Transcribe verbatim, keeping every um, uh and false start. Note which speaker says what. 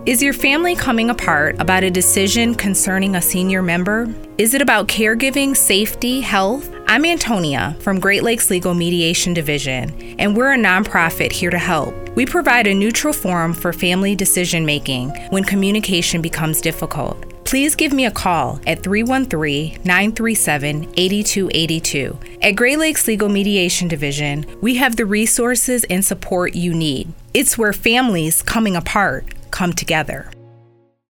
Speaker 1: Is your family coming apart about a decision concerning a senior member? Is it about caregiving, safety, health? I'm Antonia from Great Lakes Legal Mediation Division, and we're a nonprofit here to help. We provide a neutral forum for family decision-making when communication becomes difficult. Please give me a call at three one three, nine three seven, eight two eight two. At Great Lakes Legal Mediation Division, we have the resources and support you need. It's where families coming apart come together.